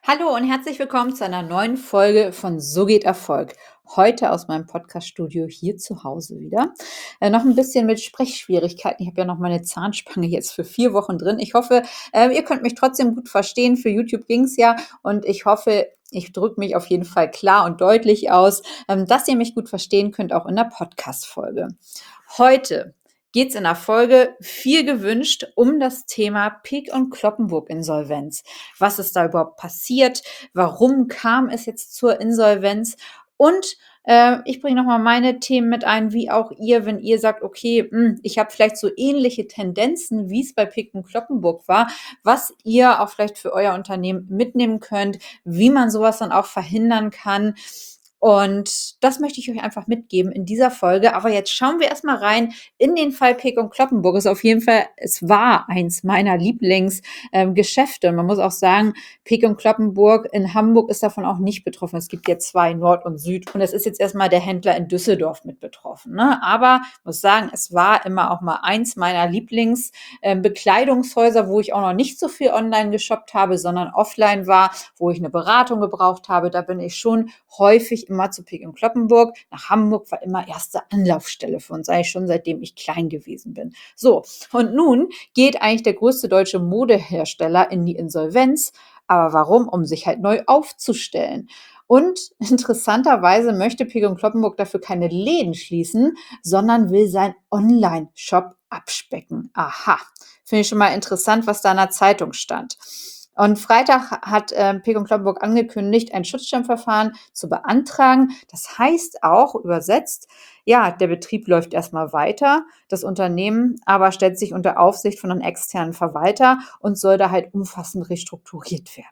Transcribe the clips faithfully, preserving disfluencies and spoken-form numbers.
Hallo und herzlich willkommen zu einer neuen Folge von So geht Erfolg. Heute aus meinem Podcast-Studio hier zu Hause wieder. Äh, noch ein bisschen mit Sprechschwierigkeiten. Ich habe ja noch meine Zahnspange jetzt für vier Wochen drin. Ich hoffe, äh, ihr könnt mich trotzdem gut verstehen. Für YouTube ging es ja und ich hoffe, ich drücke mich auf jeden Fall klar und deutlich aus, ähm, dass ihr mich gut verstehen könnt, auch in der Podcast-Folge. Heute geht es in der Folge viel gewünscht um das Thema Peek- und Cloppenburg-Insolvenz. Was ist da überhaupt passiert? Warum kam es jetzt zur Insolvenz? Und äh, ich bringe nochmal meine Themen mit ein, wie auch ihr, wenn ihr sagt, okay, mh, ich habe vielleicht so ähnliche Tendenzen, wie es bei Peek und Cloppenburg war, was ihr auch vielleicht für euer Unternehmen mitnehmen könnt, wie man sowas dann auch verhindern kann. Und das möchte ich euch einfach mitgeben in dieser Folge. Aber jetzt schauen wir erstmal rein in den Fall Peek und Cloppenburg. Ist auf jeden Fall, es war eins meiner Lieblingsgeschäfte. Ähm, man muss auch sagen, Peek und Cloppenburg in Hamburg ist davon auch nicht betroffen. Es gibt jetzt zwei, Nord und Süd. Und es ist jetzt erstmal der Händler in Düsseldorf mit betroffen. Ne? Aber ich muss sagen, es war immer auch mal eins meiner Lieblingsbekleidungshäuser, wo ich auch noch nicht so viel online geshoppt habe, sondern offline war, wo ich eine Beratung gebraucht habe. Da bin ich schon häufig immer zu Peek und Cloppenburg. Nach Hamburg war immer erste Anlaufstelle für uns, eigentlich schon seitdem ich klein gewesen bin. So, und nun geht eigentlich der größte deutsche Modehersteller in die Insolvenz. Aber warum? Um sich halt neu aufzustellen. Und interessanterweise möchte Peek und Cloppenburg dafür keine Läden schließen, sondern will seinen Online-Shop abspecken. Aha, finde ich schon mal interessant, was da in der Zeitung stand. Und Freitag hat äh, Peek und Cloppenburg angekündigt, ein Schutzschirmverfahren zu beantragen. Das heißt auch übersetzt, ja, der Betrieb läuft erstmal weiter, das Unternehmen aber stellt sich unter Aufsicht von einem externen Verwalter und soll da halt umfassend restrukturiert werden.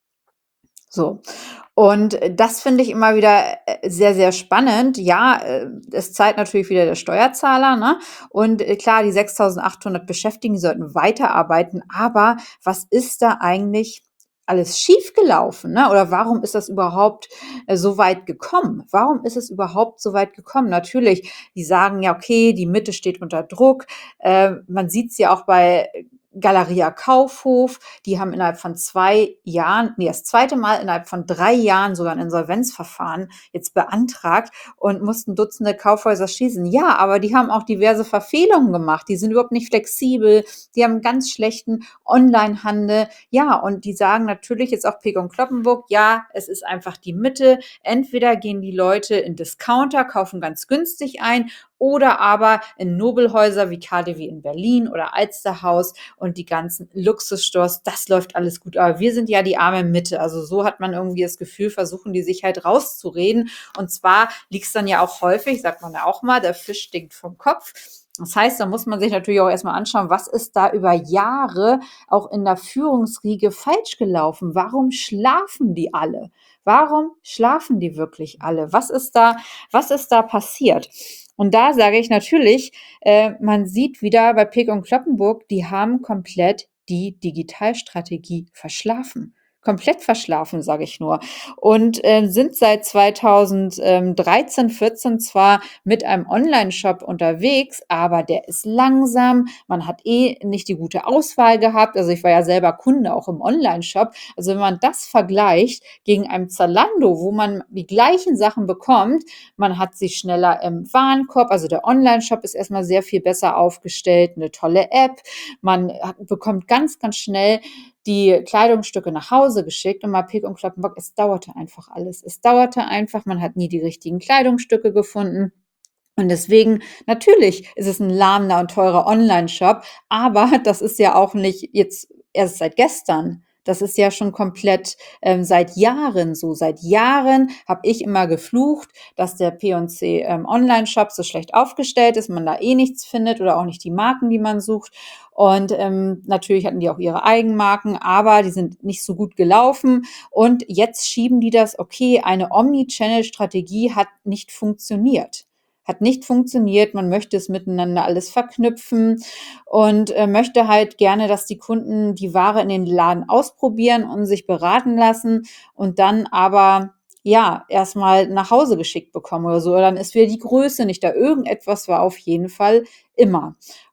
So. Und das finde ich immer wieder äh, sehr, sehr spannend. Ja, äh, es zahlt natürlich wieder der Steuerzahler, ne? Und äh, klar, die sechstausendachthundert Beschäftigten, die sollten weiterarbeiten. Aber was ist da eigentlich alles schiefgelaufen, ne? Oder warum ist das überhaupt äh, so weit gekommen? Warum ist es überhaupt so weit gekommen? Natürlich, die sagen ja, okay, die Mitte steht unter Druck. Äh, man sieht es ja auch bei Galeria Kaufhof, die haben innerhalb von zwei Jahren, nee, das zweite Mal innerhalb von drei Jahren sogar ein Insolvenzverfahren jetzt beantragt und mussten Dutzende Kaufhäuser schließen. Ja, aber die haben auch diverse Verfehlungen gemacht. Die sind überhaupt nicht flexibel. Die haben einen ganz schlechten Onlinehandel. Ja, und die sagen natürlich jetzt auch Peek und Cloppenburg, ja, es ist einfach die Mitte. Entweder gehen die Leute in Discounter, kaufen ganz günstig ein oder aber in Nobelhäuser wie K D W in Berlin oder Alsterhaus und die ganzen Luxusstores, das läuft alles gut. Aber wir sind ja die arme Mitte. Also so hat man irgendwie das Gefühl, versuchen die sich halt rauszureden. Und zwar liegt es dann ja auch häufig, sagt man ja auch mal, der Fisch stinkt vom Kopf. Das heißt, da muss man sich natürlich auch erstmal anschauen, was ist da über Jahre auch in der Führungsriege falsch gelaufen? Warum schlafen die alle? Warum schlafen die wirklich alle? Was ist da, was ist da passiert? Und da sage ich natürlich, äh, man sieht wieder bei Peek und Cloppenburg, die haben komplett die Digitalstrategie verschlafen. Komplett verschlafen, sage ich nur. Und äh, sind seit zweitausenddreizehn, vierzehn zwar mit einem Online-Shop unterwegs, aber der ist langsam. Man hat eh nicht die gute Auswahl gehabt. Also ich war ja selber Kunde auch im Online-Shop. Also wenn man das vergleicht gegen einem Zalando, wo man die gleichen Sachen bekommt, man hat sie schneller im Warenkorb. Also der Online-Shop ist erstmal sehr viel besser aufgestellt, eine tolle App. Man hat, bekommt ganz, ganz schnell die Kleidungsstücke nach Hause geschickt und mal Peek und Cloppenburg, es dauerte einfach alles. Es dauerte einfach, man hat nie die richtigen Kleidungsstücke gefunden. Und deswegen, natürlich ist es ein lahmender und teurer Online-Shop, aber das ist ja auch nicht jetzt erst seit gestern. Das ist ja schon komplett ähm, seit Jahren so. Seit Jahren habe ich immer geflucht, dass der P und C ähm, Online-Shop so schlecht aufgestellt ist, man da eh nichts findet oder auch nicht die Marken, die man sucht. Und ähm, natürlich hatten die auch ihre Eigenmarken, aber die sind nicht so gut gelaufen. Und jetzt schieben die das, okay, eine Omni-Channel-Strategie hat nicht funktioniert. Hat nicht funktioniert. Man möchte es miteinander alles verknüpfen und äh, möchte halt gerne, dass die Kunden die Ware in den Laden ausprobieren und sich beraten lassen und dann aber ja erstmal nach Hause geschickt bekommen oder so. Oder dann ist wieder die Größe nicht da. Irgendetwas war auf jeden Fall immer.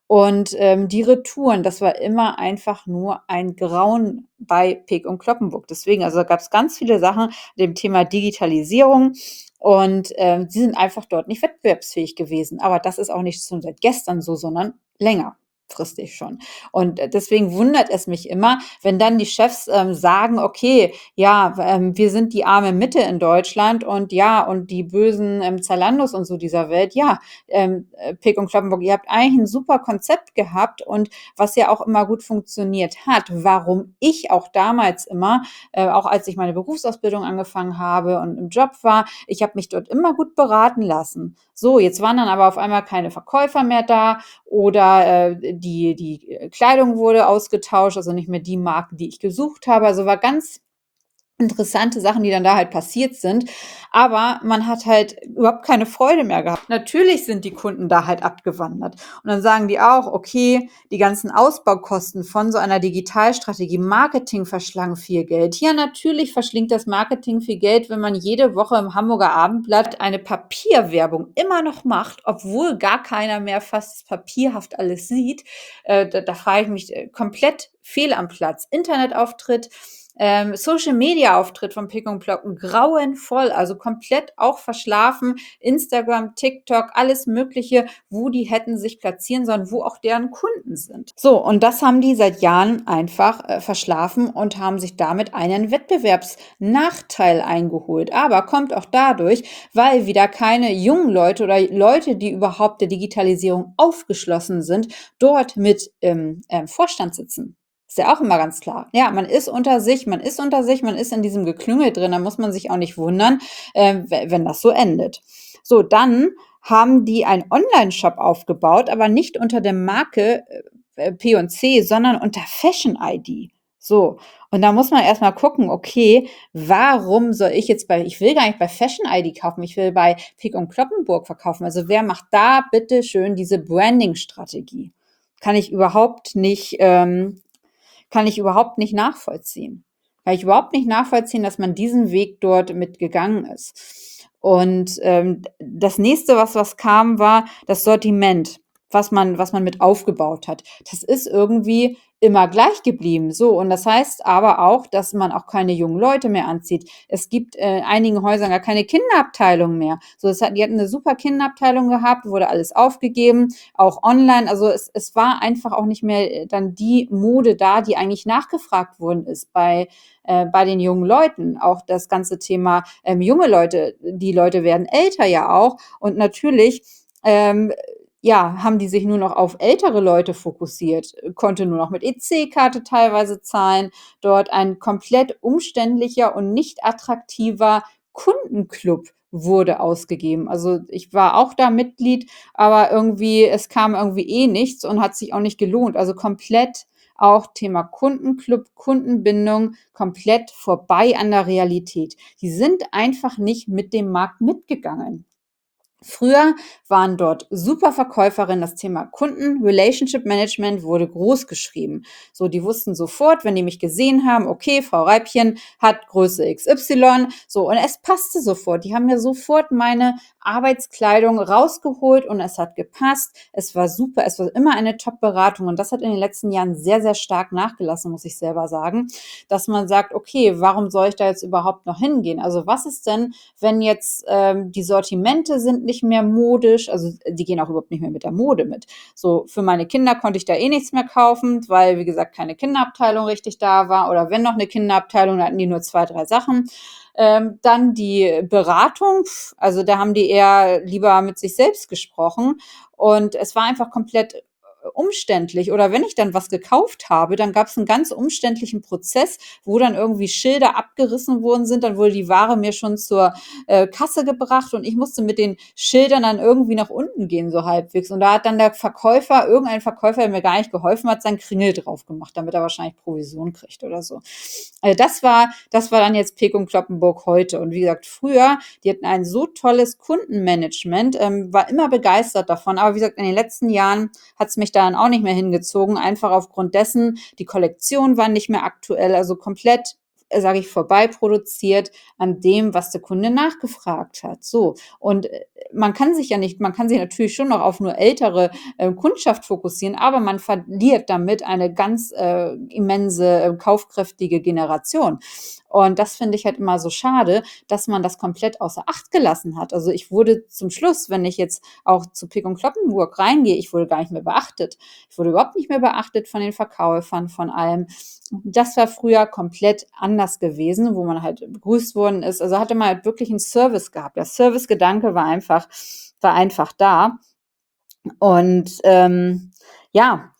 Und ähm, die Retouren, das war immer einfach nur ein Grauen bei Peek und Cloppenburg. Deswegen, also da gab es ganz viele Sachen dem Thema Digitalisierung und ähm, die sind einfach dort nicht wettbewerbsfähig gewesen. Aber das ist auch nicht schon seit gestern so, sondern längerfristig schon. Und äh, deswegen wundert es mich immer, wenn dann die Chefs ähm, sagen, okay, ja, ähm, wir sind die arme Mitte in Deutschland und ja, und die bösen ähm, Zalandos und so dieser Welt, ja, ähm, äh, Peek und Cloppenburg, ihr habt eigentlich ein super Konzept gehabt und was ja auch immer gut funktioniert hat, warum ich auch damals immer, äh, auch als ich meine Berufsausbildung angefangen habe und im Job war, ich habe mich dort immer gut beraten lassen. So, jetzt waren dann aber auf einmal keine Verkäufer mehr da oder äh, die, die Kleidung wurde ausgetauscht, also nicht mehr die Marke, die ich gesucht habe. Also war ganz interessante Sachen, die dann da halt passiert sind. Aber man hat halt überhaupt keine Freude mehr gehabt. Natürlich sind die Kunden da halt abgewandert. Und dann sagen die auch, okay, die ganzen Ausbaukosten von so einer Digitalstrategie, Marketing verschlang viel Geld. Ja, natürlich verschlingt das Marketing viel Geld, wenn man jede Woche im Hamburger Abendblatt eine Papierwerbung immer noch macht, obwohl gar keiner mehr fast papierhaft alles sieht. Äh, da, da frage ich mich äh, komplett fehl am Platz. Internetauftritt, ähm, Social-Media-Auftritt von Pick und Plocken grauenvoll, also komplett auch verschlafen. Instagram, TikTok, alles Mögliche, wo die hätten sich platzieren sollen, wo auch deren Kunden sind. So, und das haben die seit Jahren einfach äh, verschlafen und haben sich damit einen Wettbewerbsnachteil eingeholt. Aber kommt auch dadurch, weil wieder keine jungen Leute oder Leute, die überhaupt der Digitalisierung aufgeschlossen sind, dort mit im ähm, Vorstand sitzen. Ist ja auch immer ganz klar. Ja, man ist unter sich, man ist unter sich, man ist in diesem Geklüngel drin, da muss man sich auch nicht wundern, äh, wenn das so endet. So, dann haben die einen Online-Shop aufgebaut, aber nicht unter der Marke äh, P und C, sondern unter Fashion I D. So, und da muss man erstmal gucken, okay, warum soll ich jetzt bei, ich will gar nicht bei Fashion I D kaufen, ich will bei Peek und Cloppenburg verkaufen. Also wer macht da bitte schön diese Branding-Strategie? Kann ich überhaupt nicht ähm, kann ich überhaupt nicht nachvollziehen. Kann ich überhaupt nicht nachvollziehen, dass man diesen Weg dort mitgegangen ist. Und ähm, das nächste, was was kam, war das Sortiment, was man was man mit aufgebaut hat. Das ist irgendwie immer gleich geblieben. So, und das heißt aber auch, dass man auch keine jungen Leute mehr anzieht. Es gibt äh, in einigen Häusern gar keine Kinderabteilung mehr. So, es hat, die hatten eine super Kinderabteilung gehabt, wurde alles aufgegeben, auch online. Also es, es war einfach auch nicht mehr dann die Mode da, die eigentlich nachgefragt worden ist bei äh, bei den jungen Leuten. Auch das ganze Thema ähm, junge Leute, die Leute werden älter ja auch und natürlich ähm, ja, haben die sich nur noch auf ältere Leute fokussiert, konnte nur noch mit E C-Karte teilweise zahlen, dort ein komplett umständlicher und nicht attraktiver Kundenclub wurde ausgegeben. Also ich war auch da Mitglied, aber irgendwie, es kam irgendwie eh nichts und hat sich auch nicht gelohnt. Also komplett auch Thema Kundenclub, Kundenbindung, komplett vorbei an der Realität. Die sind einfach nicht mit dem Markt mitgegangen. Früher waren dort super Verkäuferinnen, das Thema Kunden, Relationship Management wurde groß geschrieben. So, die wussten sofort, wenn die mich gesehen haben, okay, Frau Reibchen hat Größe X Y, so, und es passte sofort. Die haben mir sofort meine Arbeitskleidung rausgeholt und es hat gepasst. Es war super, es war immer eine Top-Beratung und das hat in den letzten Jahren sehr, sehr stark nachgelassen, muss ich selber sagen, dass man sagt, okay, warum soll ich da jetzt überhaupt noch hingehen? Also was ist denn, wenn jetzt ähm, die Sortimente sind nicht mehr modisch, also die gehen auch überhaupt nicht mehr mit der Mode mit. So, für meine Kinder konnte ich da eh nichts mehr kaufen, weil, wie gesagt, keine Kinderabteilung richtig da war oder wenn noch eine Kinderabteilung, da hatten die nur zwei, drei Sachen. Ähm, dann die Beratung, also da haben die eher lieber mit sich selbst gesprochen und es war einfach komplett umständlich. Oder wenn ich dann was gekauft habe, dann gab es einen ganz umständlichen Prozess, wo dann irgendwie Schilder abgerissen worden sind. Dann wurde die Ware mir schon zur äh, Kasse gebracht und ich musste mit den Schildern dann irgendwie nach unten gehen, so halbwegs. Und da hat dann der Verkäufer, irgendein Verkäufer, der mir gar nicht geholfen hat, seinen Kringel drauf gemacht, damit er wahrscheinlich Provision kriegt oder so. Also das war, das war dann jetzt Peek und Cloppenburg heute. Und wie gesagt, früher, die hatten ein so tolles Kundenmanagement, ähm, war immer begeistert davon. Aber wie gesagt, in den letzten Jahren hat es mich dann auch nicht mehr hingezogen, einfach aufgrund dessen, die Kollektion war nicht mehr aktuell, also komplett äh, sage ich, vorbei produziert an dem, was der Kunde nachgefragt hat. So. Und äh, man kann sich ja nicht, man kann sich natürlich schon noch auf nur ältere äh, Kundschaft fokussieren, aber man verliert damit eine ganz äh, immense, äh, kaufkräftige Generation. Und das finde ich halt immer so schade, dass man das komplett außer Acht gelassen hat. Also ich wurde zum Schluss, wenn ich jetzt auch zu Pick und Kloppenburg reingehe, ich wurde gar nicht mehr beachtet. Ich wurde überhaupt nicht mehr beachtet von den Verkäufern, von allem. Das war früher komplett anders gewesen, wo man halt begrüßt worden ist. Also hatte man halt wirklich einen Service gehabt. Der Servicegedanke war einfach, war einfach da. Und ähm, ja,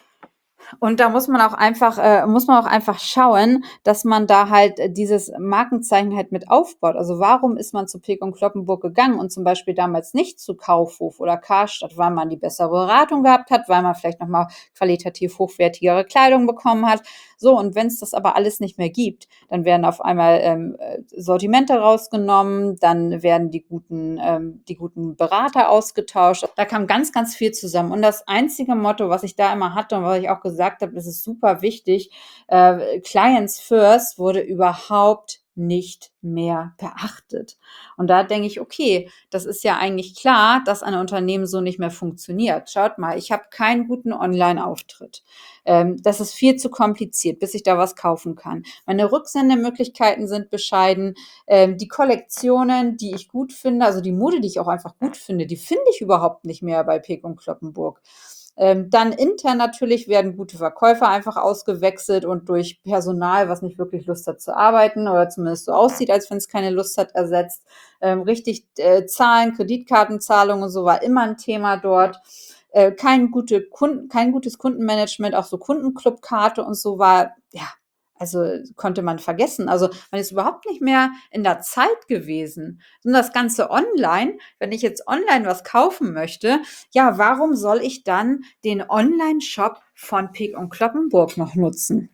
und da muss man auch einfach, äh, muss man auch einfach schauen, dass man da halt äh, dieses Markenzeichen halt mit aufbaut. Also warum ist man zu Peek und Kloppenburg gegangen und zum Beispiel damals nicht zu Kaufhof oder Karstadt, weil man die bessere Beratung gehabt hat, weil man vielleicht nochmal qualitativ hochwertigere Kleidung bekommen hat. So, und wenn es das aber alles nicht mehr gibt, dann werden auf einmal ähm, äh, Sortimente rausgenommen, dann werden die guten, ähm, die guten Berater ausgetauscht. Da kam ganz, ganz viel zusammen. Und das einzige Motto, was ich da immer hatte und was ich auch gesagt habe, das ist super wichtig, äh, Clients First wurde überhaupt nicht mehr beachtet. Und da denke ich, okay, das ist ja eigentlich klar, dass ein Unternehmen so nicht mehr funktioniert. Schaut mal, ich habe keinen guten Online-Auftritt. Ähm, das ist viel zu kompliziert, bis ich da was kaufen kann. Meine Rücksendemöglichkeiten sind bescheiden. Ähm, die Kollektionen, die ich gut finde, also die Mode, die ich auch einfach gut finde, die finde ich überhaupt nicht mehr bei Peek und Kloppenburg. Ähm, dann intern natürlich werden gute Verkäufer einfach ausgewechselt und durch Personal, was nicht wirklich Lust hat zu arbeiten oder zumindest so aussieht, als wenn es keine Lust hat, ersetzt. Ähm, richtig äh, Zahlen, Kreditkartenzahlungen und so war immer ein Thema dort. Äh, kein, gute Kunden, kein gutes Kundenmanagement, auch so Kundenclubkarte und so war, ja, also konnte man vergessen. Also man ist überhaupt nicht mehr in der Zeit gewesen. Und das Ganze online, wenn ich jetzt online was kaufen möchte, ja, warum soll ich dann den Online-Shop von Peek und Kloppenburg noch nutzen?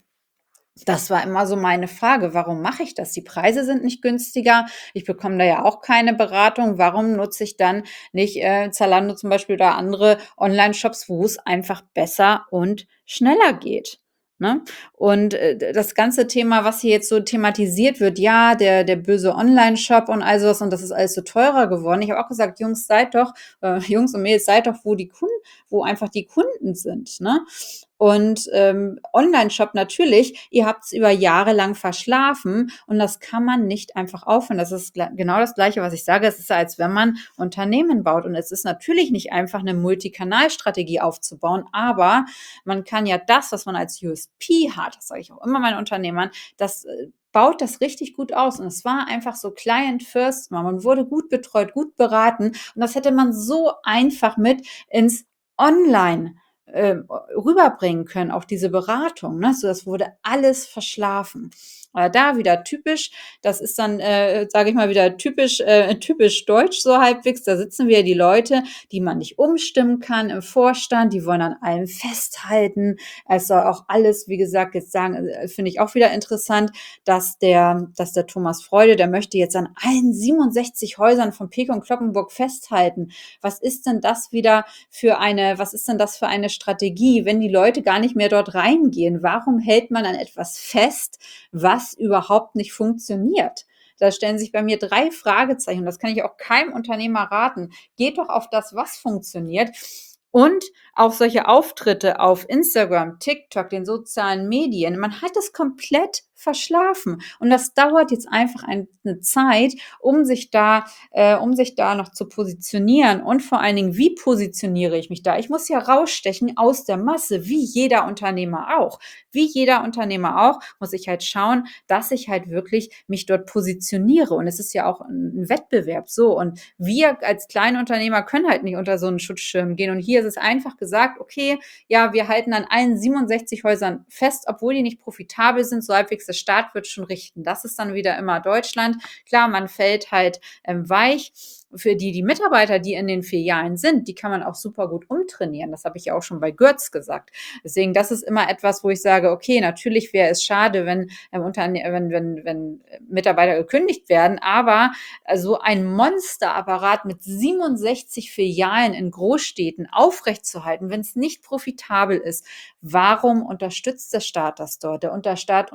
Das war immer so meine Frage. Warum mache ich das? Die Preise sind nicht günstiger. Ich bekomme da ja auch keine Beratung. Warum nutze ich dann nicht äh, Zalando zum Beispiel oder andere Online-Shops, wo es einfach besser und schneller geht? Ne? Und äh, das ganze Thema, was hier jetzt so thematisiert wird, ja, der, der böse Online-Shop und all sowas und das ist alles so teurer geworden. Ich habe auch gesagt, Jungs, seid doch, äh, Jungs und Mädels, seid doch, wo die Kunden, wo einfach die Kunden sind. Ne? Und ähm, Online-Shop natürlich, ihr habt es über Jahre lang verschlafen und das kann man nicht einfach aufhören. Das ist genau das Gleiche, was ich sage. Es ist ja, als wenn man Unternehmen baut. Und es ist natürlich nicht einfach, eine Multikanalstrategie aufzubauen, aber man kann ja das, was man als U S P hat, das sage ich auch immer meinen Unternehmern, das äh, baut das richtig gut aus. Und es war einfach so Client First. Man wurde gut betreut, gut beraten. Und das hätte man so einfach mit ins Online äh, rüberbringen können, auch diese Beratung. Ne? So, das wurde alles verschlafen. Aber da wieder typisch, das ist dann, äh, sage ich mal, wieder typisch, äh, typisch deutsch so halbwegs. Da sitzen wieder die Leute, die man nicht umstimmen kann im Vorstand, die wollen an allem festhalten. Es soll auch alles, wie gesagt, jetzt sagen, äh, finde ich auch wieder interessant, dass der, dass der Thomas Freude, der möchte jetzt an allen siebenundsechzig Häusern von Peek und Kloppenburg festhalten. Was ist denn das wieder für eine, was ist denn das für eine Strategie, wenn die Leute gar nicht mehr dort reingehen? Warum hält man an etwas fest, was überhaupt nicht funktioniert? Da stellen sich bei mir drei Fragezeichen. Das kann ich auch keinem Unternehmer raten. Geht doch auf das, was funktioniert. Und auch solche Auftritte auf Instagram, TikTok, den sozialen Medien, man hat es komplett verschlafen. Und das dauert jetzt einfach eine Zeit, um sich da, äh, um sich da noch zu positionieren. Und vor allen Dingen, wie positioniere ich mich da? Ich muss ja rausstechen aus der Masse, wie jeder Unternehmer auch. Wie jeder Unternehmer auch, muss ich halt schauen, dass ich halt wirklich mich dort positioniere. Und es ist ja auch ein Wettbewerb so. Und wir als kleine Unternehmer können halt nicht unter so einen Schutzschirm gehen. Und hier ist es einfach gesagt, okay, ja, wir halten an allen siebenundsechzig Häusern fest, obwohl die nicht profitabel sind, so halbwegs der Staat wird schon richten. Das ist dann wieder immer Deutschland. Klar, man fällt halt ähm, weich. Für die, die Mitarbeiter, die in den Filialen sind, die kann man auch super gut umtrainieren. Das habe ich ja auch schon bei Görz gesagt. Deswegen, das ist immer etwas, wo ich sage, okay, natürlich wäre es schade, wenn, ähm, Unterne wenn, wenn, wenn Mitarbeiter gekündigt werden, aber so ein Monsterapparat mit siebenundsechzig Filialen in Großstädten aufrechtzuerhalten, wenn es nicht profitabel ist, warum unterstützt der Staat das dort? Der Staat unterstützt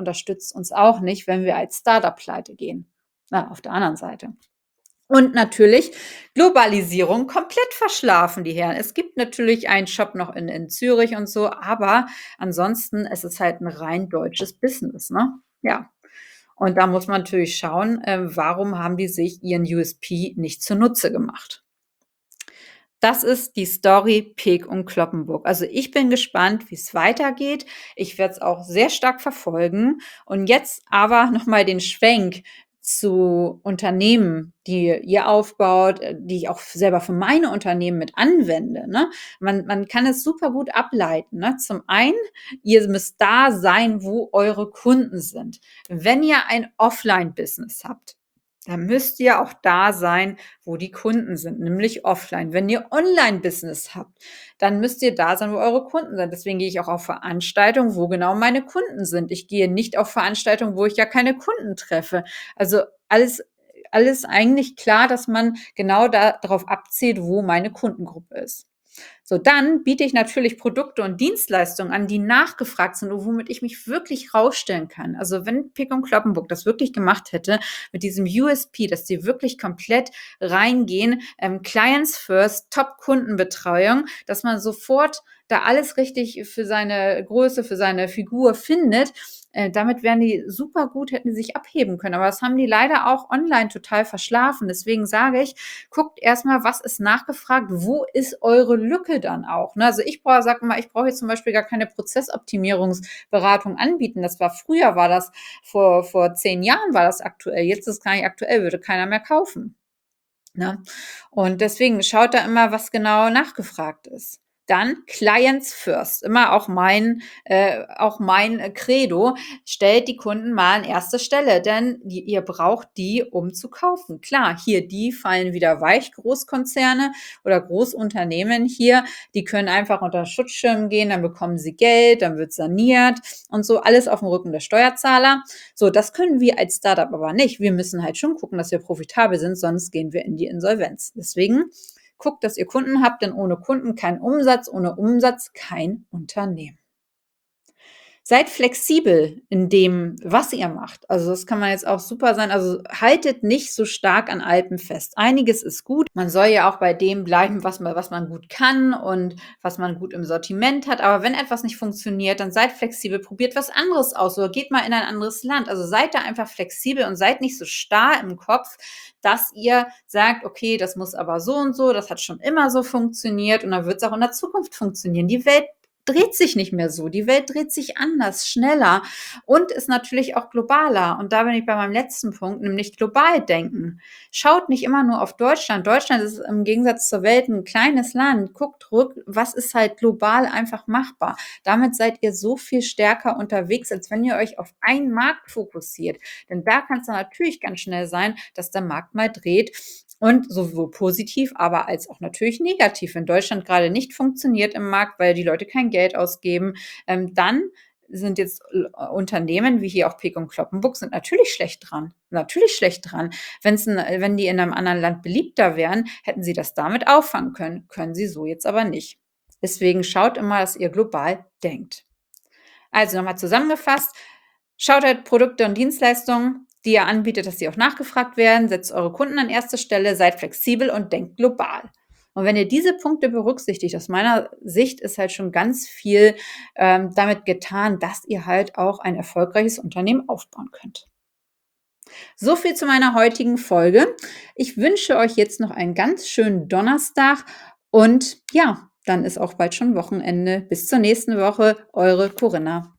nützt uns auch nicht, wenn wir als Startup pleite gehen. Na, auf der anderen Seite. Und natürlich Globalisierung komplett verschlafen, die Herren. Es gibt natürlich einen Shop noch in in Zürich und so, aber ansonsten ist es halt 'n rein deutsches Business, ne? Ja. Und da muss man natürlich schauen, ähm, warum haben die sich ihren U S P nicht zunutze gemacht? Das ist die Story Peek und Cloppenburg. Also, ich bin gespannt, wie's weitergeht. Ich werde es auch sehr stark verfolgen. Und jetzt aber noch mal den Schwenk zu Unternehmen, die ihr aufbaut, äh, die ich auch f selber für meine Unternehmen mit anwende, ne? Man man kann es super gut ableiten, ne? Zum einen, ihr müsst da sein, wo eure Kunden sind. Wenn ihr ein Offline-Business habt, dann müsst ihr auch da sein, wo die Kunden sind, nämlich offline. Wenn ihr Online-Business habt, dann müsst ihr da sein, wo eure Kunden sind. Deswegen gehe ich auch auf Veranstaltungen, wo genau meine Kunden sind. Ich gehe nicht auf Veranstaltungen, wo ich gar keine Kunden treffe. Also, alles alles eigentlich klar, dass man genau da drauf abzielt, wo meine Kundengruppe ist. So, dann biete ich natürlich Produkte und Dienstleistungen an, die nachgefragt sind und womit ich mich wirklich rausstellen kann. Also, wenn Peek und Cloppenburg das wirklich gemacht hätte mit diesem U S P, dass die wirklich komplett reingehen, ähm, Clients first, Top-Kundenbetreuung, dass man sofort da alles richtig für seine Größe, für seine Figur findet, äh, damit wären die super gut hätten die sich abheben können. Aber das haben die leider auch online total verschlafen. Deswegen sage ich, guckt erst mal, was ist nachgefragt, wo ist eure Lücke dann auch, ne? Also, ich brauche sage immer, ich brauche jetzt zum Beispiel gar keine Prozessoptimierungsberatung anbieten. Das war früher war das vor vor zehn Jahren war das aktuell. Jetzt ist es gar nicht aktuell, würde keiner mehr kaufen, ne? Und deswegen schaut da immer, was genau nachgefragt ist. Dann Clients first, immer auch mein äh, auch mein, äh, Credo. Stellt die Kunden mal an erste Stelle, denn die ihr braucht die, um zu kaufen. Klar, hier, die fallen wieder weich, Großkonzerne oder Großunternehmen hier, die können einfach unter Schutzschirm gehen, dann bekommen sie Geld, dann wird saniert und so, alles aufm Rücken der Steuerzahler. So, das können wir als Start-up aber nicht. Wir müssen halt schon gucken, dass wir profitabel sind, sonst gehen wir in die Insolvenz. Deswegen guckt, dass ihr Kunden habt, denn ohne Kunden kein Umsatz, ohne Umsatz kein Unternehmen. Seid flexibel in dem, was ihr macht. Also, das kann man jetzt auch super sein. Also, haltet nicht so stark an Alten fest. Einiges ist gut. Man soll ja auch bei dem bleiben, was man was man gut kann und was man gut im Sortiment hat. Aber wenn etwas nicht funktioniert, dann seid flexibel, probiert was anderes aus oder geht mal in ein anderes Land. Also, seid da einfach flexibel und seid nicht so starr im Kopf, dass ihr sagt: „Okay, das muss aber so und so, das hat schon immer so funktioniert und dann wird's auch in der Zukunft funktionieren.“ Die Welt dreht sich nicht mehr so. Die Welt dreht sich anders, schneller und ist natürlich auch globaler. Und da bin ich bei meinem letzten Punkt, nämlich global denken. Schaut nicht immer nur auf Deutschland. Deutschland ist im Gegensatz zur Welt 'n kleines Land. Guckt rück, was ist halt global einfach machbar. Damit seid ihr so viel stärker unterwegs, als wenn ihr euch auf einen Markt fokussiert. Denn da kann's dann natürlich ganz schnell sein, dass der Markt mal dreht und sowohl positiv, aber als auch natürlich negativ. Wenn Deutschland grade nicht funktioniert im Markt, weil die Leute kein Geld ausgeben, ähm, dann sind jetzt l äh, Unternehmen wie hier auch Peek und Cloppenburg sind natürlich schlecht dran. Natürlich schlecht dran. Wenn's 'n äh, wenn die in 'nem anderen Land beliebter wären, hätten sie das damit auffangen können. Können sie so jetzt aber nicht. Deswegen schaut immer, dass ihr global denkt. Also, noch mal zusammengefasst: Schaut halt Produkte und Dienstleistungen, die ihr anbietet, dass sie auch nachgefragt werden, setzt eure Kunden an erste Stelle, seid flexibel und denkt global. Und wenn ihr diese Punkte berücksichtigt, aus meiner Sicht ist halt schon ganz viel, ähm, damit getan, dass ihr halt auch ein erfolgreiches Unternehmen aufbauen könnt. So viel zu meiner heutigen Folge. Ich wünsche euch jetzt noch einen ganz schönen Donnerstag und ja, dann ist auch bald schon Wochenende. Bis zur nächsten Woche, eure Corinna.